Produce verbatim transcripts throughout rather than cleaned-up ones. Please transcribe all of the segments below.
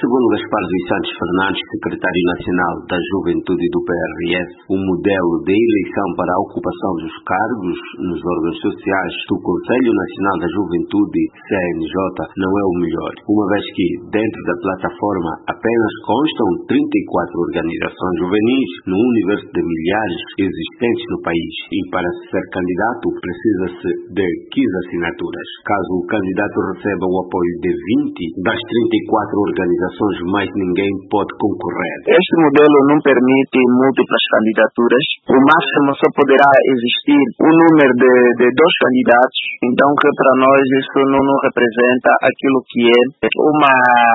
Segundo Gaspar dos Santos Fernandes, secretário nacional da Juventude do P R S, o modelo de eleição para a ocupação dos cargos nos órgãos sociais do Conselho Nacional da Juventude, C N J, não é o melhor, uma vez que, dentro da plataforma, apenas constam trinta e quatro organizações juvenis no universo de milhares existentes no país e, para ser candidato, precisa-se de quinze assinaturas. Caso o candidato receba o apoio de vinte das trinta e quatro organizações, mais ninguém pode concorrer. Este modelo não permite múltiplas candidaturas. O máximo só poderá existir um número de, de dois candidatos. Então, que para nós isso não, não representa aquilo que é uma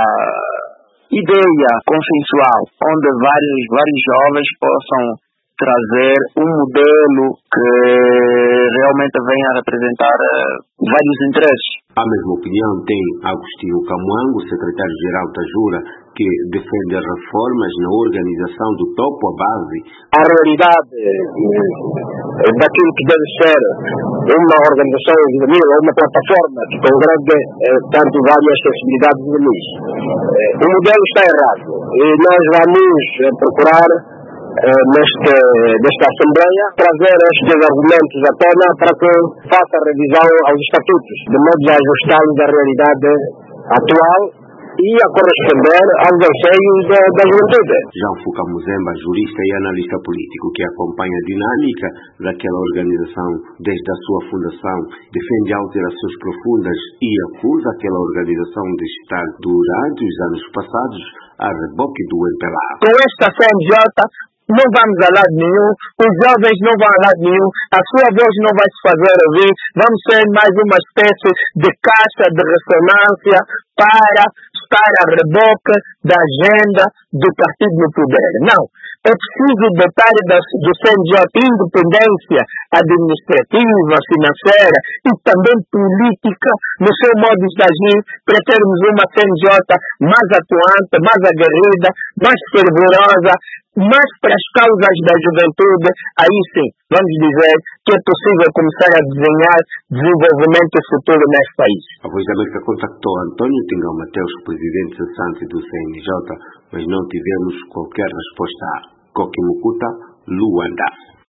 ideia consensual, onde vários, vários jovens possam trazer um modelo que realmente venha a representar uh, vários interesses. A mesma opinião tem Agostinho Camuango, secretário-geral da Jura, que defende as reformas na organização do topo à base. A realidade eh, daquilo que deve ser uma organização juvenil, uma plataforma que congrega eh, tanto várias sensibilidades juvenis. Eh, o modelo está errado e nós vamos eh, procurar Neste, nesta Assembleia, trazer estes argumentos à tona para que faça a revisão aos estatutos, de modo a ajustá-los à realidade atual e a corresponder aos anseios da, da juventude. João Fuca Muzemba, jurista e analista político que acompanha a dinâmica daquela organização desde a sua fundação, defende alterações profundas e acusa aquela organização de estar, durante os anos passados, a reboque do M P L A. Com esta C N J, não vamos a lado nenhum, os jovens não vão a lado nenhum, a sua voz não vai se fazer ouvir, vamos ser mais uma espécie de caixa de ressonância para estar a reboque da agenda do partido no poder. Não, é preciso dotar do C N J independência administrativa, financeira e também política no seu modo de agir para termos uma C N J mais atuante, mais aguerrida, mais fervorosa, mas para as causas da juventude, aí sim, vamos dizer que é possível começar a desenhar desenvolvimento futuro neste país. A Voz da América contactou Antônio Tingão Mateus, presidente cessante do C N J, mas não tivemos qualquer resposta. Koki Mukuta, Luanda.